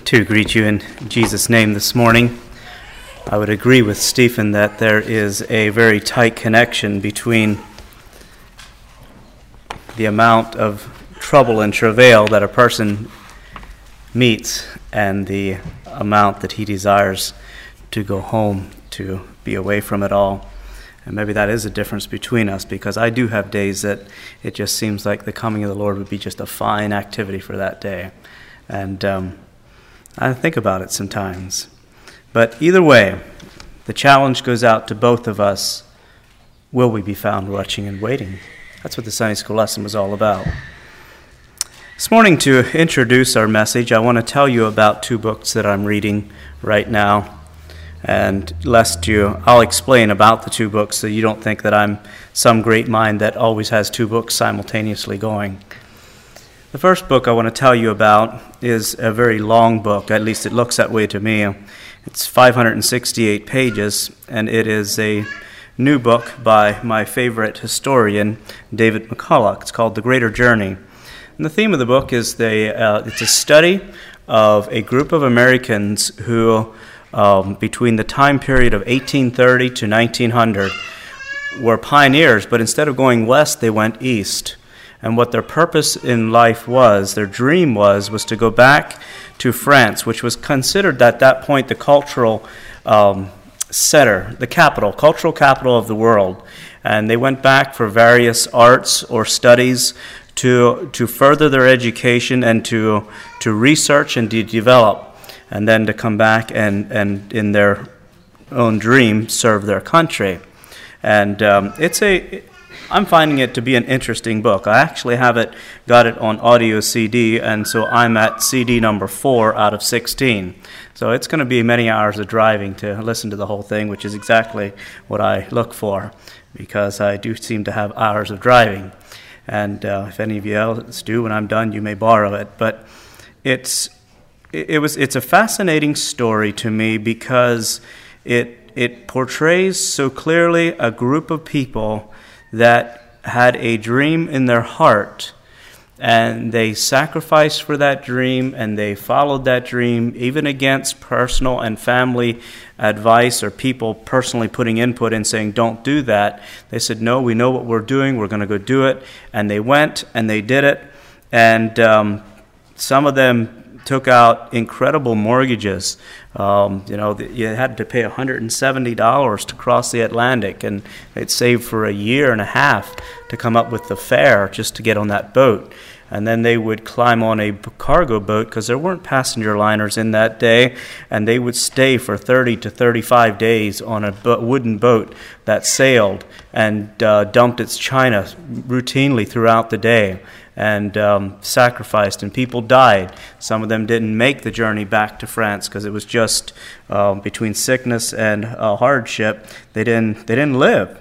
To greet you in Jesus' name this morning. I would agree with Stephen that there is a very tight connection between the amount of trouble and travail that a person meets and the amount that he desires to go home, to be away from it all. And maybe that is a difference between us, because I do have days that it just seems like the coming of the Lord would be just a fine activity for that day. And I think about it sometimes. But either way, the challenge goes out to both of us. Will we be found watching and waiting? That's what the Sunday school lesson was all about. This morning, to introduce our message, I want to tell you about two books that I'm reading right now. And I'll explain about the two books so you don't think that I'm some great mind that always has two books simultaneously going. The first book I want to tell you about is a very long book, at least it looks that way to me. It's 568 pages, and it is a new book by my favorite historian, David McCulloch. It's called The Greater Journey. And the theme of the book is it's a study of a group of Americans who, between the time period of 1830 to 1900, were pioneers, but instead of going west, they went east. And what their purpose in life was, their dream was to go back to France, which was considered at that point the cultural center, cultural capital of the world. And they went back for various arts or studies to further their education and to research and to develop, and then to come back and in their own dream serve their country. And I'm finding it to be an interesting book. I actually got it on audio CD, and so I'm at CD number 4 out of 16. So it's going to be many hours of driving to listen to the whole thing, which is exactly what I look for, because I do seem to have hours of driving. And if any of you else do, when I'm done, you may borrow it. But it's a fascinating story to me, because it portrays so clearly a group of people that had a dream in their heart, and they sacrificed for that dream, and they followed that dream even against personal and family advice or people personally putting input and saying, don't do that. They said, no, we know what we're doing, we're going to go do it. And they went and they did it. And some of them took out incredible mortgages. You had to pay $170 to cross the Atlantic, and they'd saved for a year and a half to come up with the fare just to get on that boat. And then they would climb on a cargo boat, because there weren't passenger liners in that day, and they would stay for 30 to 35 days on a wooden boat that sailed and dumped its china routinely throughout the day, and sacrificed, and people died. Some of them didn't make the journey back to France because it was just between sickness and hardship. They didn't live.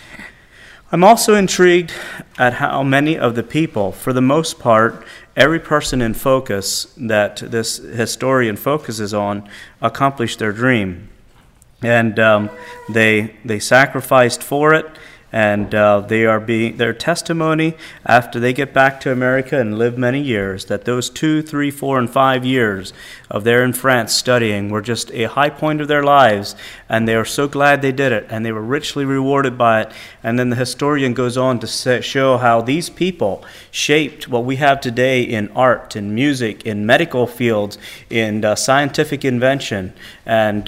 I'm also intrigued at how many of the people, for the most part, every person in focus that this historian focuses on, accomplished their dream. And they sacrificed for it. And their testimony after they get back to America and live many years, that those 2, 3, 4, and 5 years of there in France studying were just a high point of their lives, and they are so glad they did it, and they were richly rewarded by it. And then the historian goes on to show how these people shaped what we have today in art, in music, in medical fields, in scientific invention, and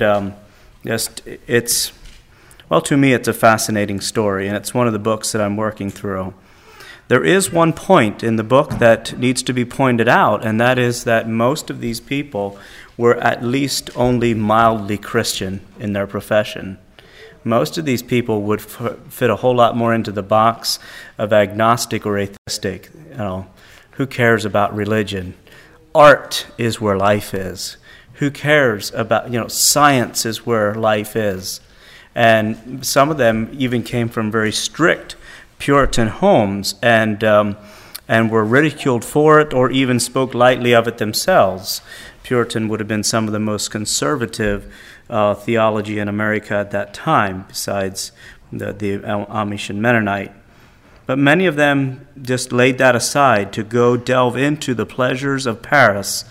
Well, to me, it's a fascinating story, and it's one of the books that I'm working through. There is one point in the book that needs to be pointed out, and that is that most of these people were at least only mildly Christian in their profession. Most of these people would fit a whole lot more into the box of agnostic or atheistic. Who cares about religion? Art is where life is. Who cares about, science is where life is. And some of them even came from very strict Puritan homes and were ridiculed for it, or even spoke lightly of it themselves. Puritan would have been some of the most conservative theology in America at that time, besides the Amish and Mennonite. But many of them just laid that aside to go delve into the pleasures of Paris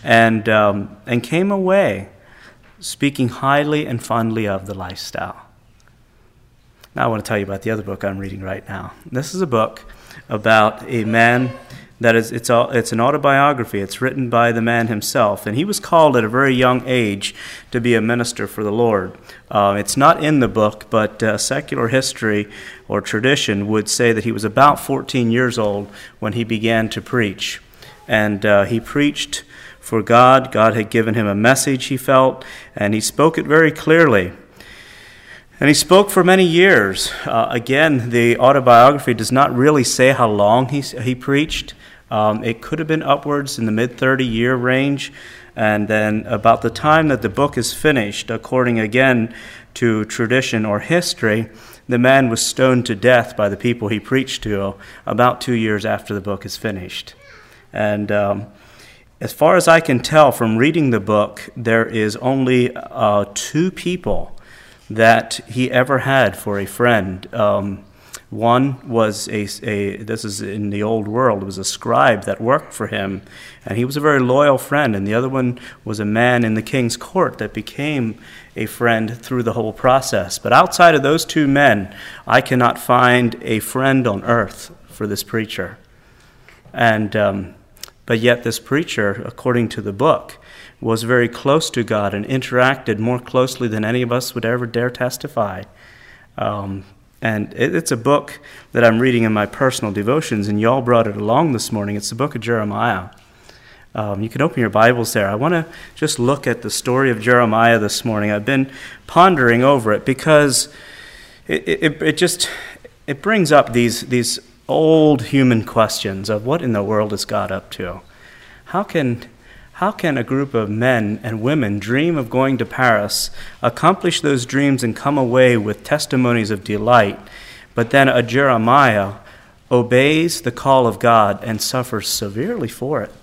and came away speaking highly and fondly of the lifestyle. Now I want to tell you about the other book I'm reading right now. This is a book about a man that it's an autobiography. It's written by the man himself, and he was called at a very young age to be a minister for the Lord. It's not in the book, but secular history or tradition would say that he was about 14 years old when he began to preach. And he preached for God. God had given him a message, he felt, and he spoke it very clearly. And he spoke for many years. Again, the autobiography does not really say how long he preached. It could have been upwards in the mid-30-year range. And then about the time that the book is finished, according again to tradition or history, the man was stoned to death by the people he preached to about 2 years after the book is finished. And as far as I can tell from reading the book, there is only 2 people that he ever had for a friend. One was this is in the old world, it was a scribe that worked for him, and he was a very loyal friend. And the other one was a man in the king's court that became a friend through the whole process. But outside of those 2 men, I cannot find a friend on earth for this preacher. And but yet this preacher, according to the book, was very close to God and interacted more closely than any of us would ever dare testify. And it's a book that I'm reading in my personal devotions, and y'all brought it along this morning. It's the book of Jeremiah. You can open your Bibles there. I want to just look at the story of Jeremiah this morning. I've been pondering over it because it brings up these old human questions of what in the world is God up to? How can a group of men and women dream of going to Paris, accomplish those dreams, and come away with testimonies of delight, but then a Jeremiah obeys the call of God and suffers severely for it?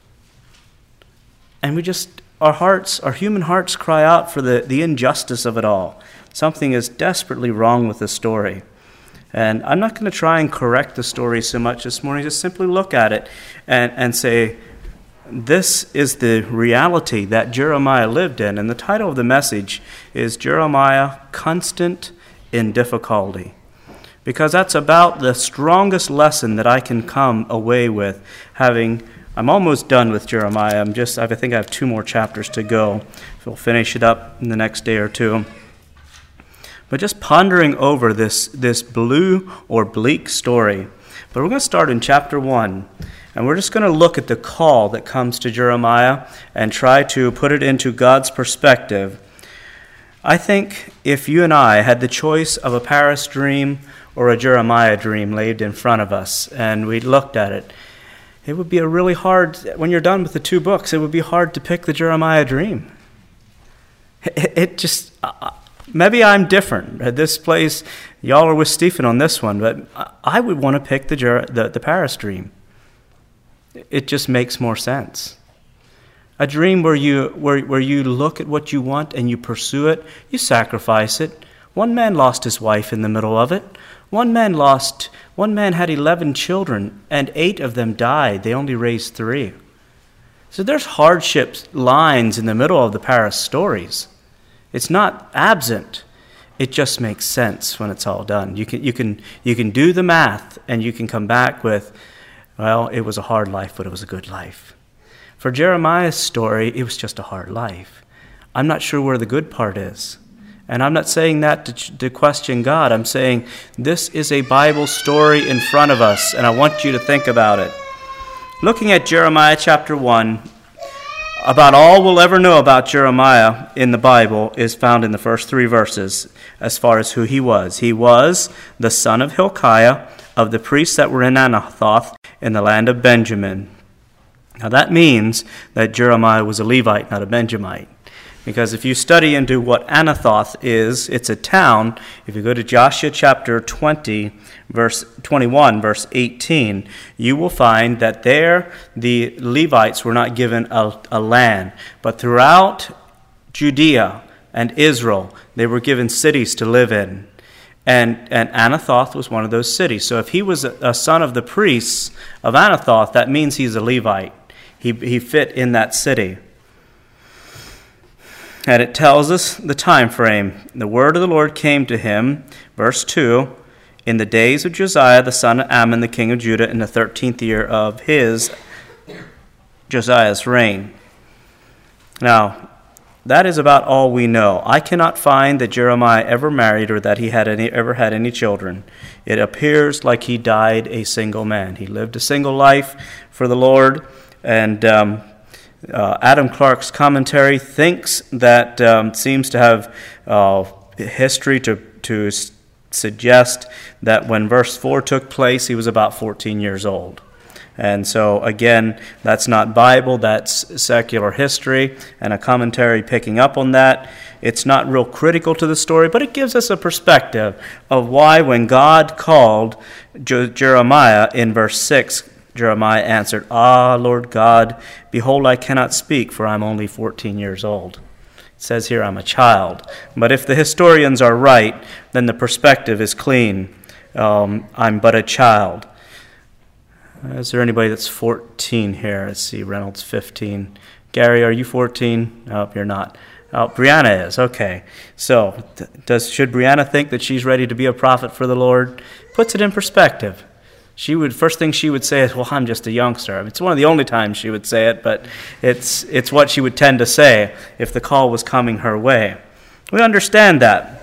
And our human hearts cry out for the injustice of it all. Something is desperately wrong with the story. And I'm not going to try and correct the story so much this morning, just simply look at it and say, this is the reality that Jeremiah lived in. And the title of the message is Jeremiah, Constant in Difficulty. Because that's about the strongest lesson that I can come away with I'm almost done with Jeremiah. I think I have 2 more chapters to go. So we'll finish it up in the next day or 2. But just pondering over this blue or bleak story. But we're going to start in chapter 1. And we're just going to look at the call that comes to Jeremiah and try to put it into God's perspective. I think if you and I had the choice of a Paris dream or a Jeremiah dream laid in front of us, and we looked at it, it would be when you're done with the 2 books, it would be hard to pick the Jeremiah dream. Maybe I'm different. At this place, y'all are with Stephen on this one, but I would want to pick the Paris dream. It just makes more sense. A dream where you look at what you want and you pursue it, you sacrifice it. One man lost his wife in the middle of it. One man had 11 children, and 8 of them died. They only raised 3. So there's hardship lines in the middle of the Paris stories. It's not absent. It just makes sense when it's all done. You can do the math, and you can come back with, well, it was a hard life, but it was a good life. For Jeremiah's story, it was just a hard life. I'm not sure where the good part is. And I'm not saying that to question God. I'm saying this is a Bible story in front of us, and I want you to think about it. Looking at Jeremiah chapter 1, about all we'll ever know about Jeremiah in the Bible is found in the first 3 verses as far as who he was. He was the son of Hilkiah, of the priests that were in Anathoth in the land of Benjamin. Now that means that Jeremiah was a Levite, not a Benjamite. Because if you study into what Anathoth is, it's a town. If you go to Joshua chapter 20, verse 21, verse 18, you will find that there the Levites were not given a land. But throughout Judea and Israel, they were given cities to live in. And Anathoth was one of those cities. So if he was a son of the priests of Anathoth, that means he's a Levite. he fit in that city. And it tells us the time frame. The word of the Lord came to him, verse 2, in the days of Josiah the son of Ammon, the king of Judah, in the 13th year of Josiah's reign. Now, that is about all we know. I cannot find that Jeremiah ever married or that he ever had any children. It appears like he died a single man. He lived a single life for the Lord, and Adam Clarke's commentary thinks that seems to have history to suggest that when verse 4 took place, he was about 14 years old. And so, again, that's not Bible, that's secular history, and a commentary picking up on that. It's not real critical to the story, but it gives us a perspective of why when God called Jeremiah in verse 6, Jeremiah answered, "Ah, Lord God, behold, I cannot speak, for I'm only 14 years old." It says here I'm a child. But if the historians are right, then the perspective is clean. I'm but a child. Is there anybody that's 14 here? Let's see, Reynolds 15. Gary, are you 14? No, you're not. Oh, Brianna is. Okay. So should Brianna think that she's ready to be a prophet for the Lord? Puts it in perspective. First thing she would say is, "Well, I'm just a youngster." It's one of the only times she would say it, but it's what she would tend to say if the call was coming her way. We understand that.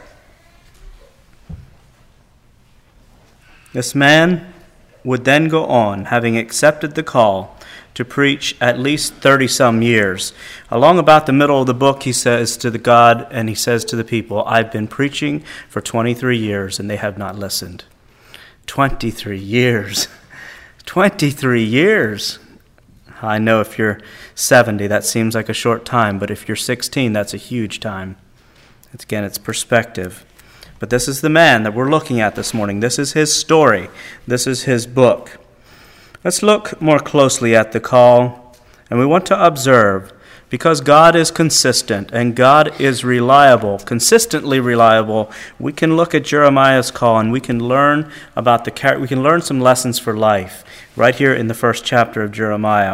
This man would then go on, having accepted the call, to preach at least 30-some years. Along about the middle of the book, he says to the God, and he says to the people, "I've been preaching for 23 years, and they have not listened." 23 years. 23 years. I know if you're 70, that seems like a short time, but if you're 16, that's a huge time. Again, it's perspective. But this is the man that we're looking at this morning. This is his story. This is his book. Let's look more closely at the call, and we want to observe, because God is consistent and God is reliable, consistently reliable. We can look at Jeremiah's call and we can learn we can learn some lessons for life right here in the first chapter of Jeremiah.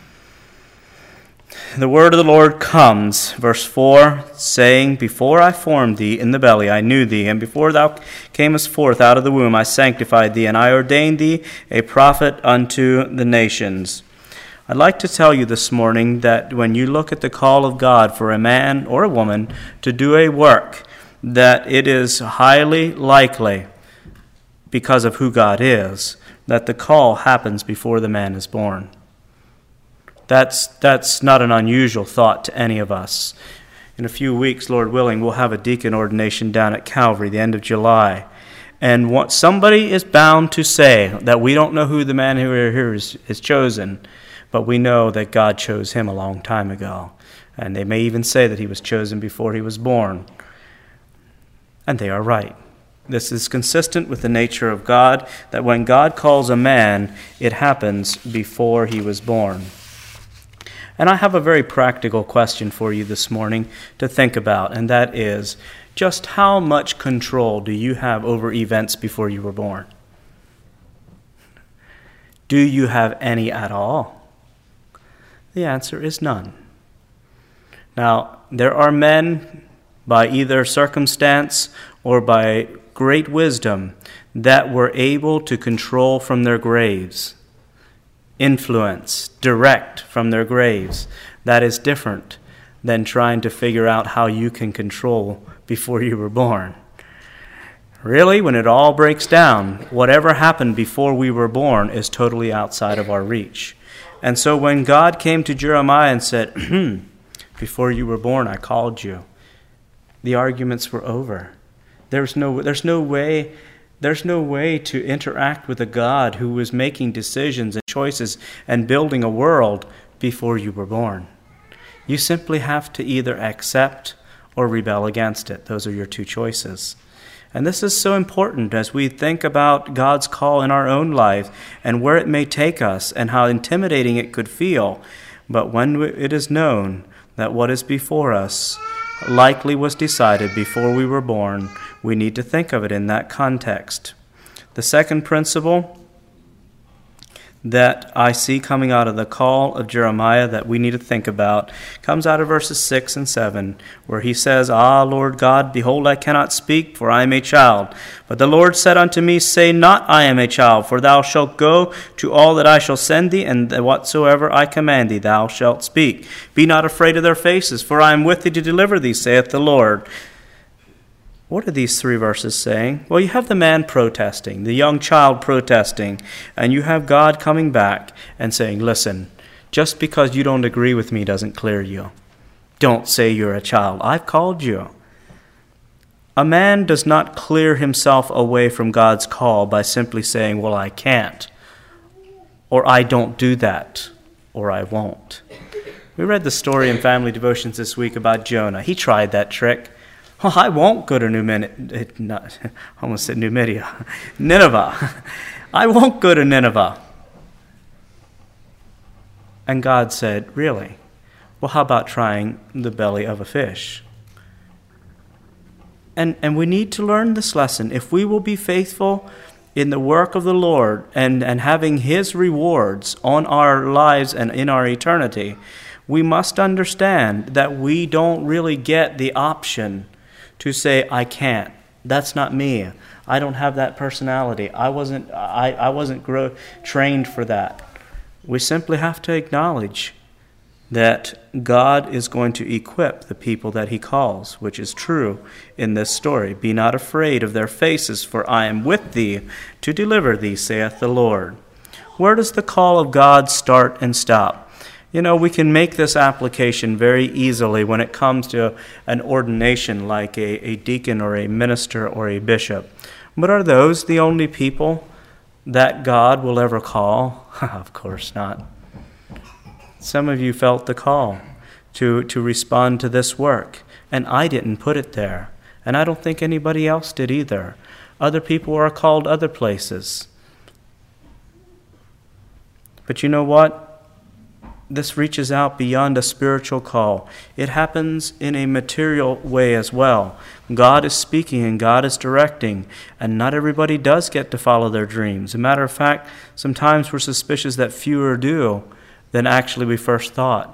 The word of the Lord comes, verse 4, saying, "Before I formed thee in the belly, I knew thee, and before thou camest forth out of the womb, I sanctified thee, and I ordained thee a prophet unto the nations." I'd like to tell you this morning that when you look at the call of God for a man or a woman to do a work, that it is highly likely, because of who God is, that the call happens before the man is born. That's not an unusual thought to any of us. In a few weeks, Lord willing, we'll have a deacon ordination down at Calvary, the end of July. And what somebody is bound to say that we don't know who the man who here is chosen, but we know that God chose him a long time ago. And they may even say that he was chosen before he was born. And they are right. This is consistent with the nature of God, that when God calls a man, it happens before he was born. And I have a very practical question for you this morning to think about, and that is, just how much control do you have over events before you were born? Do you have any at all? The answer is none. Now, there are men, by either circumstance or by great wisdom, that were able to control from their graves, influence, direct from their graves. That is different than trying to figure out how you can control before you were born. Really, when it all breaks down, whatever happened before we were born is totally outside of our reach. And so when God came to Jeremiah and said, "Before you were born, I called you," the arguments were over. There's no way to interact with a God who was making decisions and choices and building a world before you were born. You simply have to either accept or rebel against it. Those are your two choices. And this is so important as we think about God's call in our own life and where it may take us and how intimidating it could feel. But when it is known that what is before us likely was decided before we were born, we need to think of it in that context. The second principle that I see coming out of the call of Jeremiah that we need to think about comes out of verses 6 and 7, where he says, Ah, Lord God, behold, I cannot speak, for I am a child. But the Lord said unto me, Say not, I am a child, for thou shalt go to all that I shall send thee, and whatsoever I command thee, thou shalt speak. Be not afraid of their faces, for I am with thee to deliver thee, saith the Lord. What are these three verses saying? Well, you have the man protesting, the young child protesting, and you have God coming back and saying, listen, just because you don't agree with me doesn't clear you. Don't say you're a child. I've called you. A man does not clear himself away from God's call by simply saying, well, I can't, or I don't do that, or I won't. We read the story in Family Devotions this week about Jonah. He tried that trick. Oh, I won't go to Nineveh. I won't go to Nineveh. And God said, really? Well, how about trying the belly of a fish? And we need to learn this lesson. If we will be faithful in the work of the Lord and having His rewards on our lives and in our eternity, we must understand that we don't really get the option to say, I can't. That's not me. I don't have that personality. I wasn't trained for that. We simply have to acknowledge that God is going to equip the people that He calls, which is true in this story. Be not afraid of their faces, for I am with thee to deliver thee, saith the Lord. Where does the call of God start and stop? You know, we can make this application very easily when it comes to an ordination like a deacon or a minister or a bishop. But are those the only people that God will ever call? Of course not. Some of you felt the call to respond to this work, and I didn't put it there. And I don't think anybody else did either. Other people are called other places. But you know what? This reaches out beyond a spiritual call. It happens in a material way as well. God is speaking and God is directing, and not everybody does get to follow their dreams. As a matter of fact, sometimes we're suspicious that fewer do than actually we first thought.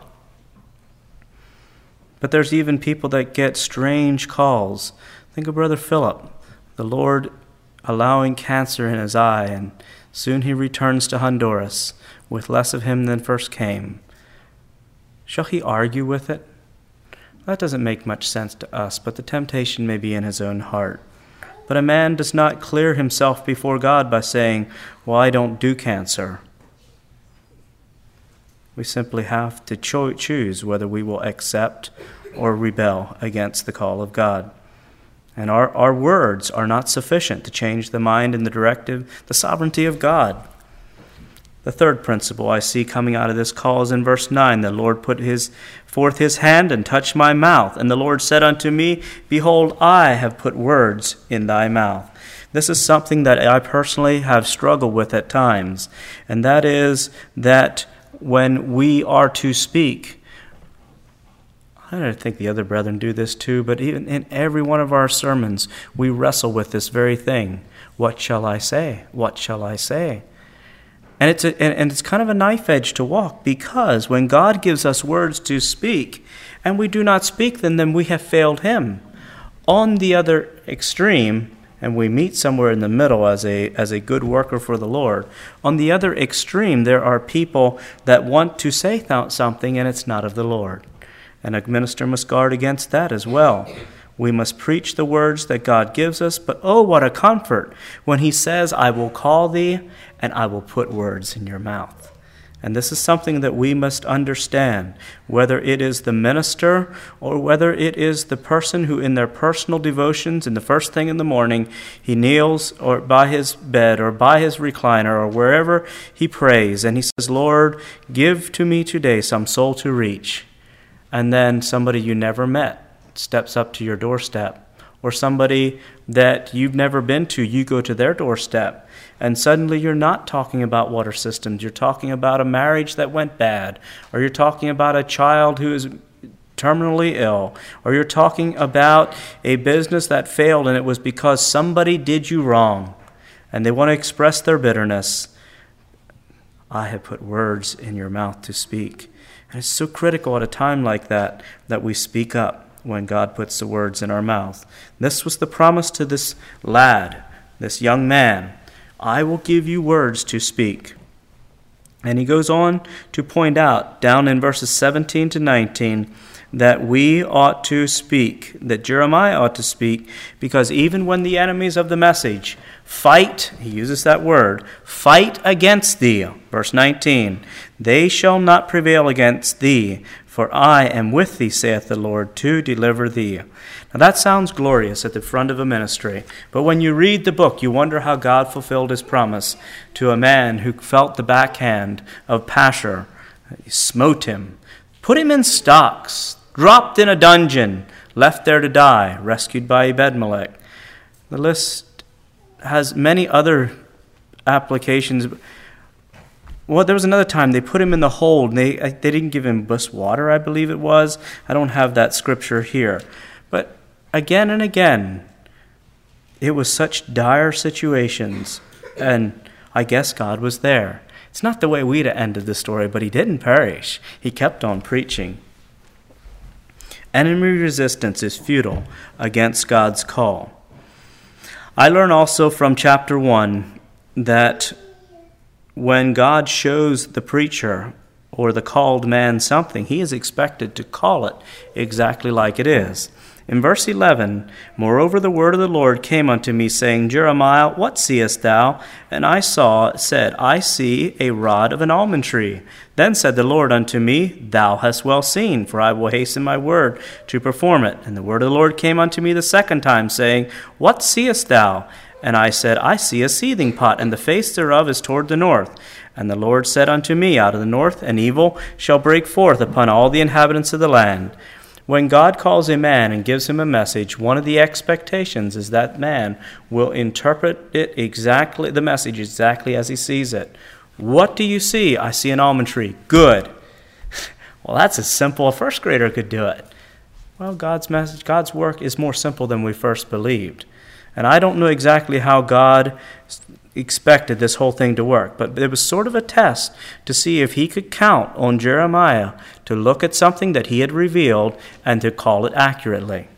But there's even people that get strange calls. Think of Brother Philip, the Lord allowing cancer in his eye, and soon he returns to Honduras with less of him than first came. Shall he argue with it? That doesn't make much sense to us, but the temptation may be in his own heart. But a man does not clear himself before God by saying, well, I don't do cancer. We simply have to choose whether we will accept or rebel against the call of God. And our words are not sufficient to change the mind and the directive, the sovereignty of God. The third principle I see coming out of this call is in verse 9. The Lord put forth his hand and touched my mouth. And the Lord said unto me, Behold, I have put words in thy mouth. This is something that I personally have struggled with at times. And that is that when we are to speak, I don't think the other brethren do this too, but even in every one of our sermons, we wrestle with this very thing. What shall I say? What shall I say? And it's kind of a knife edge to walk, because when God gives us words to speak and we do not speak them, then we have failed Him. On the other extreme, and we meet somewhere in the middle as a good worker for the Lord, on the other extreme there are people that want to say something and it's not of the Lord. And a minister must guard against that as well. We must preach the words that God gives us, but oh, what a comfort when He says, I will call thee and I will put words in your mouth. And this is something that we must understand, whether it is the minister or whether it is the person who in their personal devotions in the first thing in the morning, he kneels or by his bed or by his recliner or wherever he prays and he says, Lord, give to me today some soul to reach. And then somebody you never met steps up to your doorstep, or somebody that you've never been to, you go to their doorstep, and suddenly you're not talking about water systems, you're talking about a marriage that went bad, or you're talking about a child who is terminally ill, or you're talking about a business that failed and it was because somebody did you wrong, and they want to express their bitterness. I have put words in your mouth to speak. And it's so critical at a time like that we speak up when God puts the words in our mouth. This was the promise to this lad, this young man. I will give you words to speak. And he goes on to point out, down in verses 17 to 19, that we ought to speak, that Jeremiah ought to speak, because even when the enemies of the message fight, he uses that word, fight against thee, verse 19, they shall not prevail against thee, for I am with thee, saith the Lord, to deliver thee. Now that sounds glorious at the front of a ministry, but when you read the book, you wonder how God fulfilled his promise to a man who felt the backhand of Pashur. He smote him, put him in stocks, dropped in a dungeon, left there to die, rescued by Ebed-melech. The list has many other applications. Well, there was another time they put him in the hold. They didn't give him bus water, I believe it was. I don't have that scripture here. But again and again, it was such dire situations, and I guess God was there. It's not the way we'd have ended the story, but he didn't perish. He kept on preaching. Enemy resistance is futile against God's call. I learn also from chapter 1 that when God shows the preacher or the called man something, he is expected to call it exactly like it is. In verse 11, moreover the word of the Lord came unto me, saying, Jeremiah, what seest thou? And I said, I see a rod of an almond tree. Then said the Lord unto me, thou hast well seen, for I will hasten my word to perform it. And the word of the Lord came unto me the second time, saying, what seest thou? And I said, I see a seething pot, and the face thereof is toward the north. And the Lord said unto me, out of the north an evil shall break forth upon all the inhabitants of the land. When God calls a man and gives him a message, one of the expectations is that man will interpret it exactly, the message exactly as he sees it. What do you see? I see an almond tree. Good. Well, that's as simple. A first grader could do it. Well, God's message, God's work is more simple than we first believed. And I don't know exactly how God expected this whole thing to work, but it was sort of a test to see if he could count on Jeremiah to look at something that he had revealed and to call it accurately.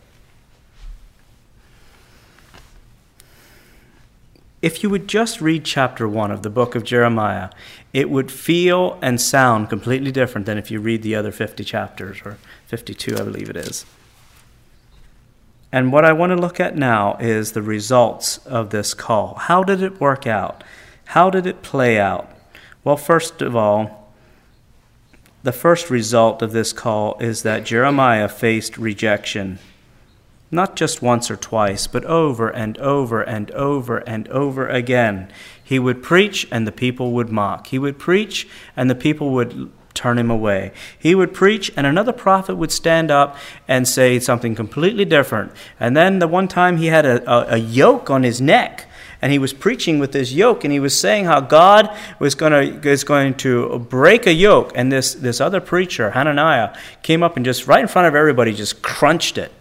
If you would just read chapter 1 of the book of Jeremiah, it would feel and sound completely different than if you read the other 50 chapters, or 52, I believe it is. And what I want to look at now is the results of this call. How did it work out? How did it play out? Well, first of all, the first result of this call is that Jeremiah faced rejection. Not just once or twice, but over and over and over and over again. He would preach and the people would mock. He would preach and the people would turn him away. He would preach and another prophet would stand up and say something completely different. And then the one time he had a yoke on his neck, and he was preaching with this yoke, and he was saying how God is going to break a yoke. And this other preacher, Hananiah, came up and just right in front of everybody just crunched it.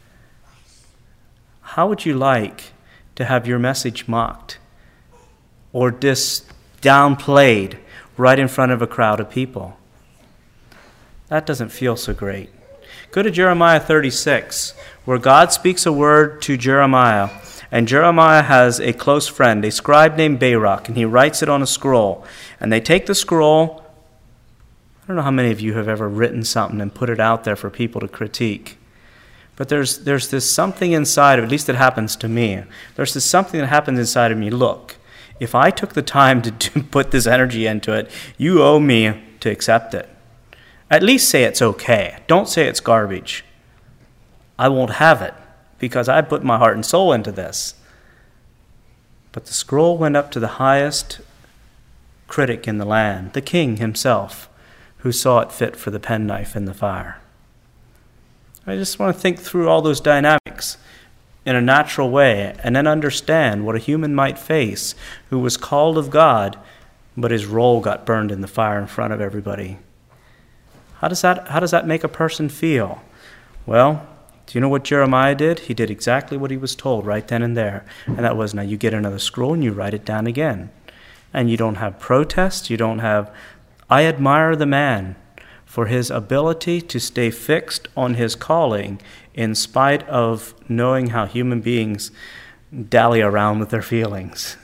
How would you like to have your message mocked or downplayed right in front of a crowd of people? That doesn't feel so great. Go to Jeremiah 36, where God speaks a word to Jeremiah, and Jeremiah has a close friend, a scribe named Baruch, and he writes it on a scroll. And they take the scroll. I don't know how many of you have ever written something and put it out there for people to critique. But there's this something inside of it, at least it happens to me. There's this something that happens inside of me. Look, if I took the time to put this energy into it, you owe me to accept it. At least say it's okay. Don't say it's garbage. I won't have it because I put my heart and soul into this. But the scroll went up to the highest critic in the land, the king himself, who saw it fit for the penknife in the fire. I just want to think through all those dynamics in a natural way and then understand what a human might face who was called of God, but his role got burned in the fire in front of everybody. How does that make a person feel? Well, do you know what Jeremiah did? He did exactly what he was told right then and there. And that was, now you get another scroll and you write it down again. and you don't have protest. I admire the man for his ability to stay fixed on his calling in spite of knowing how human beings dally around with their feelings.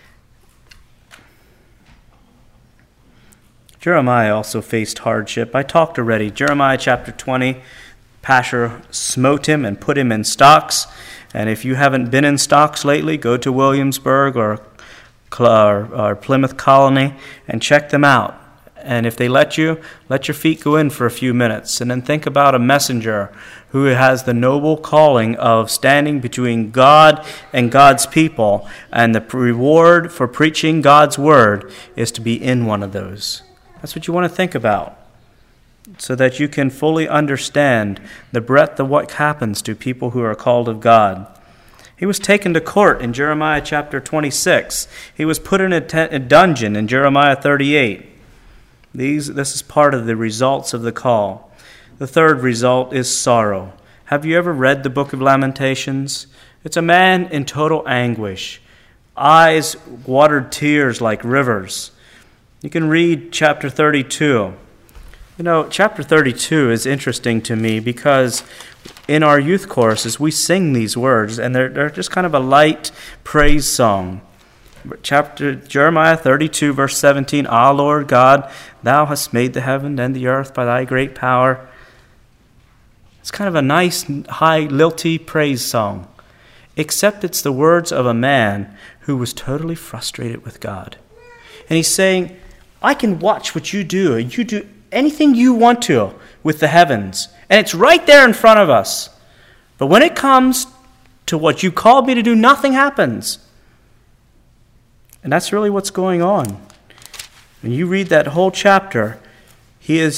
Jeremiah also faced hardship. I talked already. Jeremiah chapter 20, Pashur smote him and put him in stocks. And if you haven't been in stocks lately, go to Williamsburg or Plymouth Colony and check them out. And if they let your feet go in for a few minutes. And then think about a messenger who has the noble calling of standing between God and God's people. And the reward for preaching God's word is to be in one of those. That's what you want to think about, so that you can fully understand the breadth of what happens to people who are called of God. He was taken to court in Jeremiah chapter 26. He was put in a dungeon in Jeremiah 38. This is part of the results of the call. The third result is sorrow. Have you ever read the book of Lamentations? It's a man in total anguish, eyes watered tears like rivers. You can read chapter 32. Chapter 32 is interesting to me because in our youth courses we sing these words, and they're just kind of a light praise song. Jeremiah 32, verse 17, Ah, Lord God, thou hast made the heaven and the earth by thy great power. It's kind of a nice, high, lilty praise song, except it's the words of a man who was totally frustrated with God. And he's saying, I can watch what you do. You do anything you want to with the heavens, and it's right there in front of us. But when it comes to what you called me to do, nothing happens. And that's really what's going on. When you read that whole chapter, he's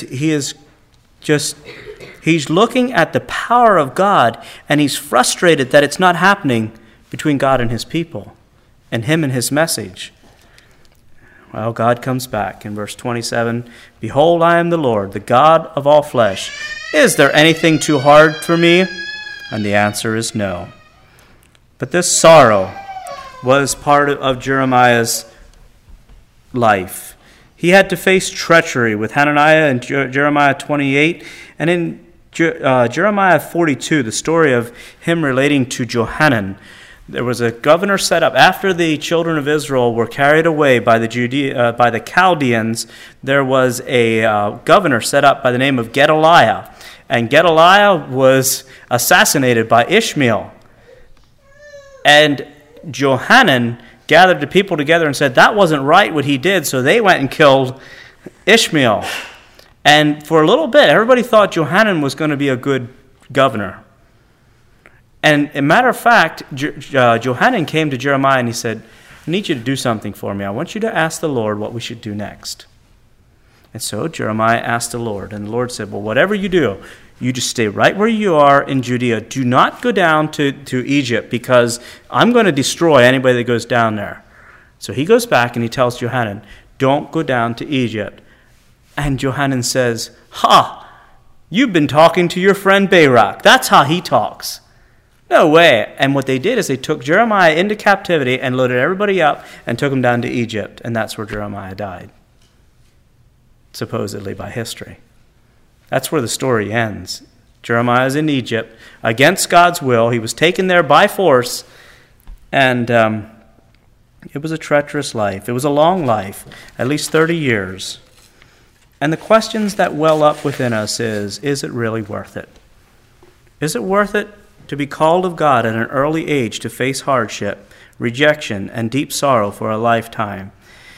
looking at the power of God, and he's frustrated that it's not happening between God and his people, and him and his message. Well, God comes back in verse 27. Behold, I am the Lord, the God of all flesh. Is there anything too hard for me? And the answer is no. But this sorrow was part of Jeremiah's life. He had to face treachery with Hananiah in Jeremiah 28. And in Jeremiah 42, the story of him relating to Johanan, there was a governor set up after the children of Israel were carried away by the Chaldeans. There was a governor set up by the name of Gedaliah, and Gedaliah was assassinated by Ishmael. And Johanan gathered the people together and said that wasn't right what he did, so they went and killed Ishmael. And for a little bit, everybody thought Johanan was going to be a good governor. And a matter of fact, Johanan came to Jeremiah and he said, I need you to do something for me. I want you to ask the Lord what we should do next. And so Jeremiah asked the Lord, and the Lord said, well, whatever you do, you just stay right where you are in Judea. Do not go down to Egypt, because I'm going to destroy anybody that goes down there. So he goes back and he tells Johanan, don't go down to Egypt. And Johanan says, you've been talking to your friend Barak. That's how he talks. No way. And what they did is they took Jeremiah into captivity and loaded everybody up and took him down to Egypt. And that's where Jeremiah died, supposedly by history. That's where the story ends. Jeremiah is in Egypt against God's will. He was taken there by force, and it was a treacherous life. It was a long life, at least 30 years. And the questions that well up within us is it really worth it? Is it worth it to be called of God at an early age to face hardship, rejection, and deep sorrow for a lifetime?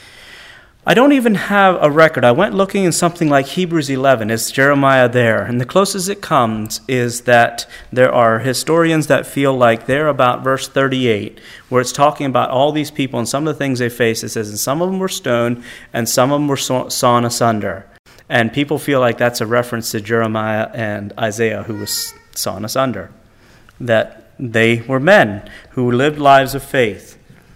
I don't even have a record. I went looking in something like Hebrews 11. Is Jeremiah there? And the closest it comes is that there are historians that feel like they're about verse 38, where it's talking about all these people and some of the things they faced. It says, and some of them were stoned, and some of them were sawn asunder. And people feel like that's a reference to Jeremiah and Isaiah, who was sawn asunder, that they were men who lived lives of faith.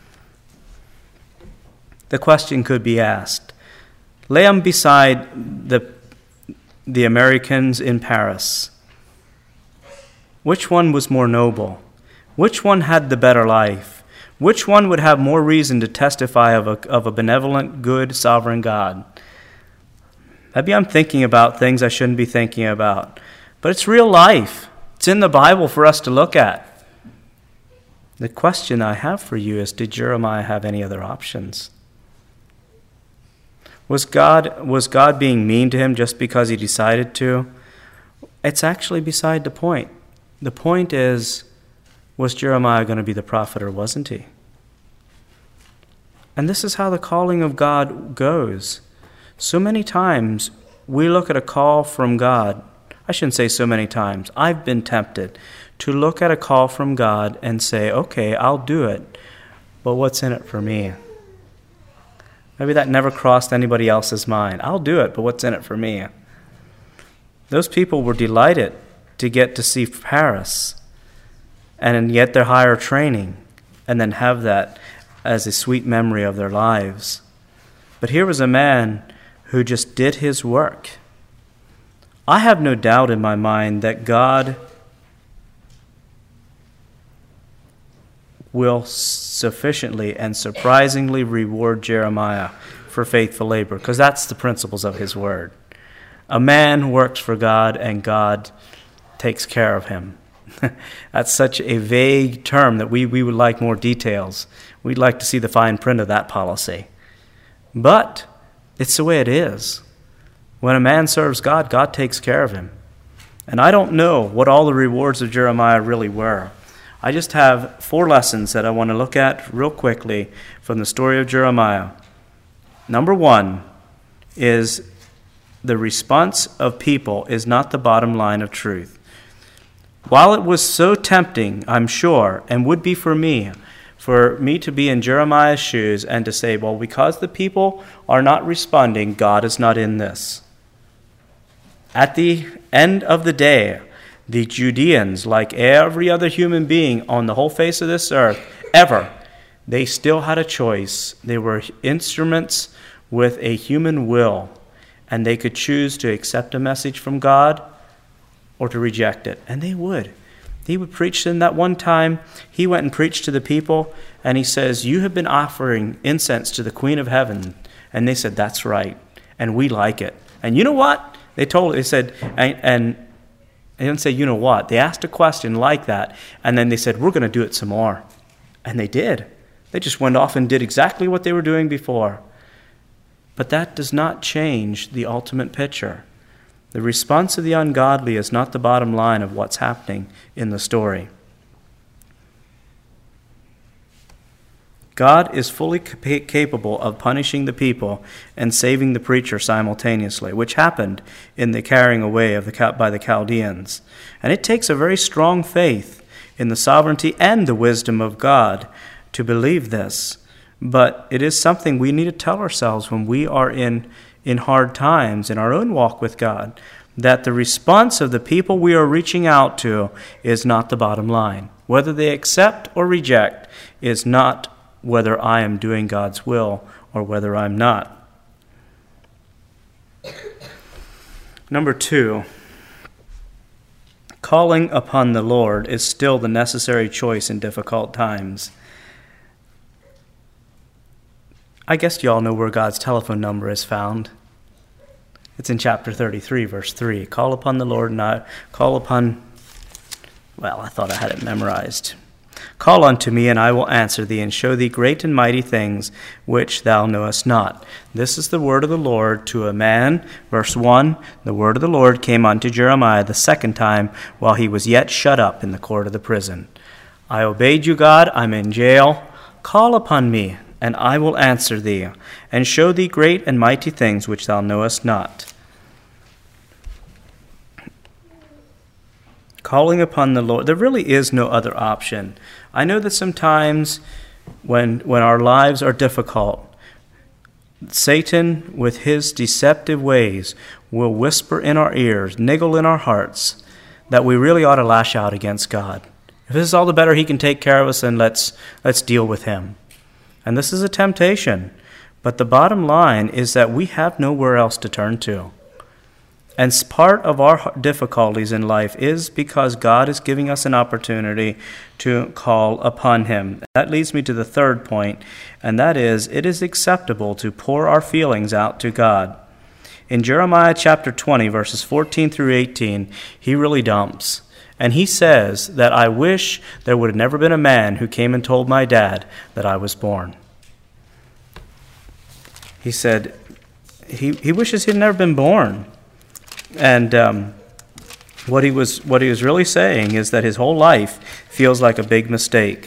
The question could be asked, lay them beside the Americans in Paris. Which one was more noble? Which one had the better life? Which one would have more reason to testify of a benevolent, good, sovereign God? Maybe I'm thinking about things I shouldn't be thinking about. But it's real life. It's in the Bible for us to look at. The question I have for you is, did Jeremiah have any other options? Was God being mean to him just because he decided to? It's actually beside the point. The point is, was Jeremiah going to be the prophet or wasn't he? And this is how the calling of God goes. So many times we look at a call from God. I shouldn't say so many times. I've been tempted to look at a call from God and say, okay, I'll do it, but what's in it for me? Maybe that never crossed anybody else's mind. I'll do it, but what's in it for me? Those people were delighted to get to see Paris and get their higher training and then have that as a sweet memory of their lives. But here was a man who just did his work. I have no doubt in my mind that God will sufficiently and surprisingly reward Jeremiah for faithful labor, because that's the principles of his word. A man works for God and God takes care of him. That's such a vague term that we would like more details. We'd like to see the fine print of that policy. But it's the way it is. When a man serves God, God takes care of him. And I don't know what all the rewards of Jeremiah really were. I just have 4 lessons that I want to look at real quickly from the story of Jeremiah. Number 1 is the response of people is not the bottom line of truth. While it was so tempting, I'm sure, and would be for me to be in Jeremiah's shoes and to say, well, because the people are not responding, God is not in this. At the end of the day, the Judeans, like every other human being on the whole face of this earth, ever, they still had a choice. They were instruments with a human will, and they could choose to accept a message from God or to reject it. And they would. He would preach to them. That one time, he went and preached to the people, and he says, you have been offering incense to the Queen of Heaven. And they said, that's right, and we like it. And you know what? They said, and they didn't say, you know what? They asked a question like that, and then they said, we're going to do it some more. And they did. They just went off and did exactly what they were doing before. But that does not change the ultimate picture. The response of the ungodly is not the bottom line of what's happening in the story. God is fully capable of punishing the people and saving the preacher simultaneously, which happened in the carrying away by the Chaldeans. And it takes a very strong faith in the sovereignty and the wisdom of God to believe this. But it is something we need to tell ourselves when we are in hard times in our own walk with God, that the response of the people we are reaching out to is not the bottom line. Whether they accept or reject is not whether I am doing God's will or whether I'm not. Number 2, calling upon the Lord is still the necessary choice in difficult times. I guess you all know where God's telephone number is found. It's in chapter 33, verse 3. Call upon the Lord, and I thought I had it memorized. Call unto me, and I will answer thee, and show thee great and mighty things which thou knowest not. This is the word of the Lord to a man. Verse 1, the word of the Lord came unto Jeremiah the second time while he was yet shut up in the court of the prison. I obeyed you, God. I'm in jail. Call upon me, and I will answer thee, and show thee great and mighty things which thou knowest not. Calling upon the Lord, there really is no other option. I know that sometimes when our lives are difficult, Satan, with his deceptive ways, will whisper in our ears, niggle in our hearts, that we really ought to lash out against God. If this is all the better he can take care of us, then let's deal with him. And this is a temptation. But the bottom line is that we have nowhere else to turn to. And part of our difficulties in life is because God is giving us an opportunity to call upon him. That leads me to the third point, and that is, it is acceptable to pour our feelings out to God. In Jeremiah chapter 20, verses 14 through 18, he really dumps. And he says that I wish there would have never been a man who came and told my dad that I was born. He said he wishes he'd never been born. And what he was really saying is that his whole life feels like a big mistake.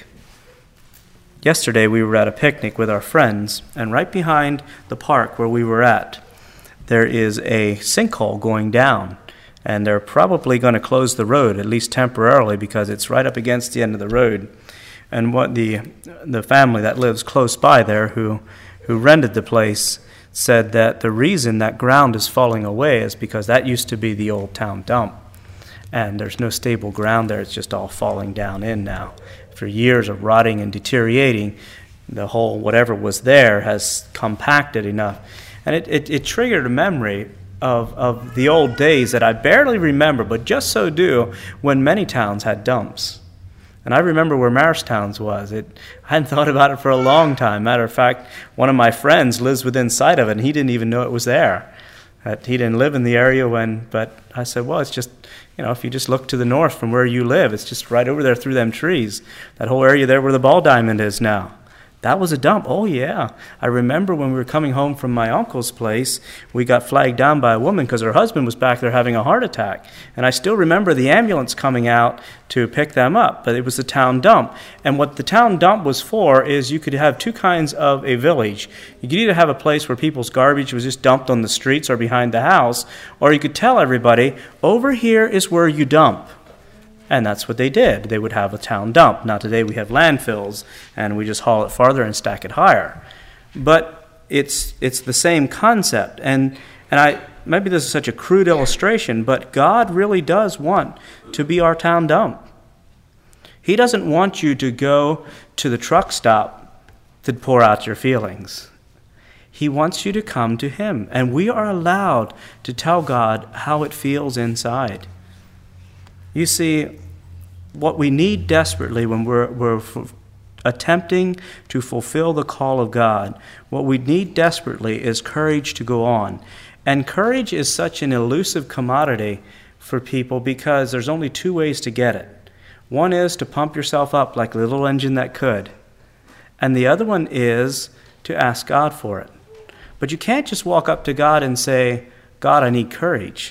Yesterday we were at a picnic with our friends, and right behind the park where we were at, there is a sinkhole going down, and they're probably going to close the road, at least temporarily, because it's right up against the end of the road. And what the family that lives close by there, who rented the place, said that the reason that ground is falling away is because that used to be the old town dump. And there's no stable ground there. It's just all falling down in now. For years of rotting and deteriorating, the whole whatever was there has compacted enough. And it triggered a memory of the old days that I barely remember, but just so do, when many towns had dumps. And I remember where Maristowns was. I hadn't thought about it for a long time. Matter of fact, one of my friends lives within sight of it, and he didn't even know it was there. He didn't live in the area but I said, well, it's just, if you just look to the north from where you live, it's just right over there through them trees. That whole area there where the Ball Diamond is now. That was a dump. Oh, yeah. I remember when we were coming home from my uncle's place, we got flagged down by a woman because her husband was back there having a heart attack. And I still remember the ambulance coming out to pick them up, but it was a town dump. And what the town dump was for is you could have two kinds of a village. You could either have a place where people's garbage was just dumped on the streets or behind the house, or you could tell everybody, over here is where you dump. And that's what they did. They would have a town dump. Now today we have landfills, and we just haul it farther and stack it higher. But it's the same concept. And maybe this is such a crude illustration, but God really does want to be our town dump. He doesn't want you to go to the truck stop to pour out your feelings. He wants you to come to him. And we are allowed to tell God how it feels inside. You see, what we need desperately when we're attempting to fulfill the call of God, what we need desperately is courage to go on. And courage is such an elusive commodity for people because there's only two ways to get it. One is to pump yourself up like a little engine that could. And the other one is to ask God for it. But you can't just walk up to God and say, God, I need courage.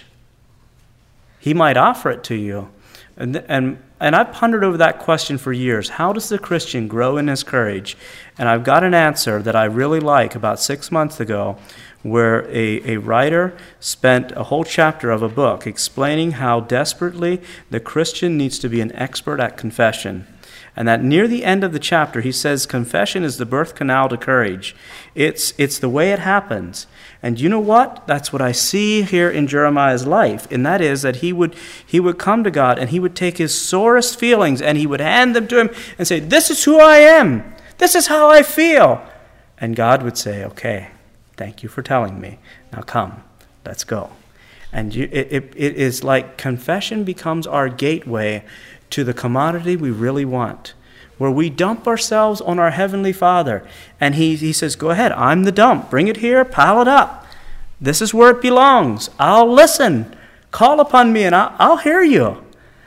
He might offer it to you. And I've pondered over that question for years. How does the Christian grow in his courage? And I've got an answer that I really like about 6 months ago, where a writer spent a whole chapter of a book explaining how desperately the Christian needs to be an expert at confession. And that near the end of the chapter, he says confession is the birth canal to courage. It's the way it happens. And you know what? That's what I see here in Jeremiah's life. And that is that he would come to God and he would take his sorest feelings and he would hand them to him and say, this is who I am. This is how I feel. And God would say, okay, thank you for telling me. Now come, let's go. And it is like confession becomes our gateway to the commodity we really want, where we dump ourselves on our Heavenly Father. And he says, go ahead, I'm the dump. Bring it here, pile it up. This is where it belongs. I'll listen. Call upon me and I'll hear you.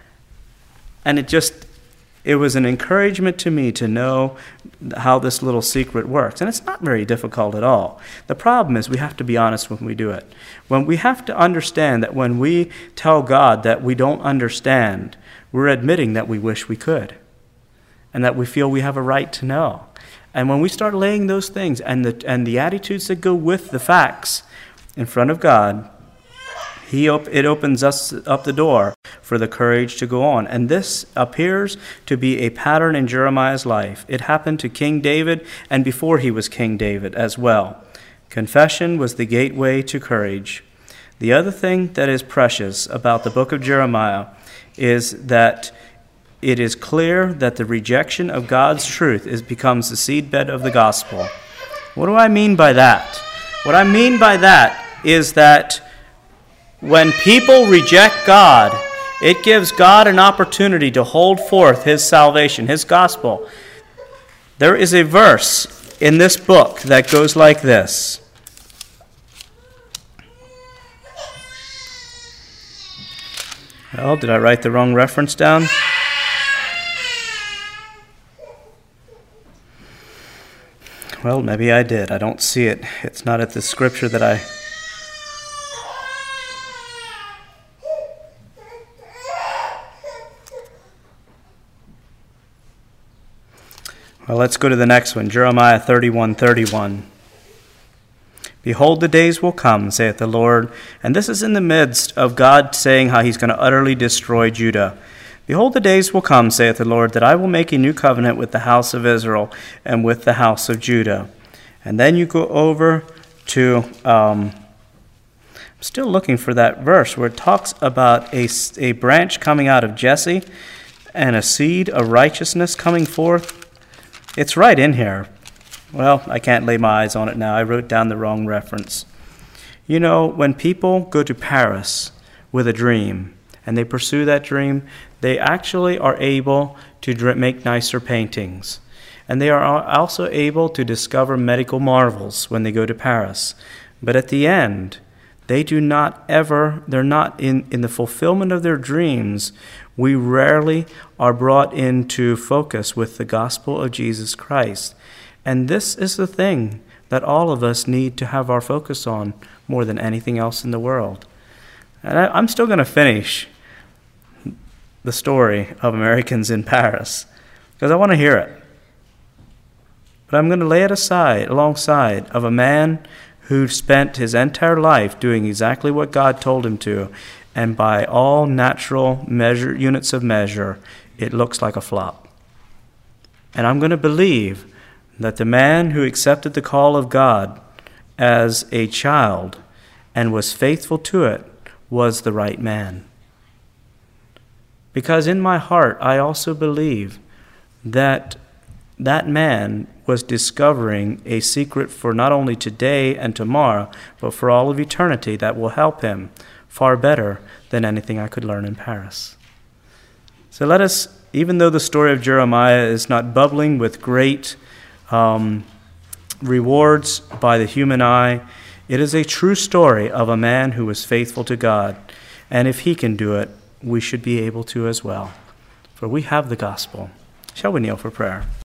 And it was an encouragement to me to know how this little secret works. And it's not very difficult at all. The problem is we have to be honest when we do it. When we have to understand that when we tell God that we don't understand, we're admitting that we wish we could and that we feel we have a right to know. And when we start laying those things and the attitudes that go with the facts in front of God, it opens us up the door for the courage to go on. And this appears to be a pattern in Jeremiah's life. It happened to King David and before he was King David as well. Confession was the gateway to courage. The other thing that is precious about the book of Jeremiah is that it is clear that the rejection of God's truth becomes the seedbed of the gospel. What do I mean by that? What I mean by that is that when people reject God, it gives God an opportunity to hold forth his salvation, his gospel. There is a verse in this book that goes like this. Well, did I write the wrong reference down? Well, maybe I did. I don't see it. It's not at the scripture that I... Well, let's go to the next one, Jeremiah 31:31. Behold, the days will come, saith the Lord, and this is in the midst of God saying how he's going to utterly destroy Judah. Behold, the days will come, saith the Lord, that I will make a new covenant with the house of Israel and with the house of Judah. And then you go over to, I'm still looking for that verse where it talks about a branch coming out of Jesse and a seed of righteousness coming forth. It's right in here. Well, I can't lay my eyes on it now. I wrote down the wrong reference. You know, when people go to Paris with a dream and they pursue that dream, they actually are able to make nicer paintings. And they are also able to discover medical marvels when they go to Paris. But at the end, they're not in the fulfillment of their dreams. We rarely are brought into focus with the gospel of Jesus Christ. And this is the thing that all of us need to have our focus on more than anything else in the world. And I'm still going to finish the story of Americans in Paris because I want to hear it. But I'm going to lay it alongside of a man who spent his entire life doing exactly what God told him to, and by all natural units of measure, it looks like a flop. And I'm going to believe that the man who accepted the call of God as a child and was faithful to it was the right man. Because in my heart, I also believe that that man was discovering a secret for not only today and tomorrow, but for all of eternity that will help him far better than anything I could learn in Paris. So let us, even though the story of Jeremiah is not bubbling with great rewards by the human eye, it is a true story of a man who was faithful to God. And if he can do it, we should be able to as well. For we have the gospel. Shall we kneel for prayer?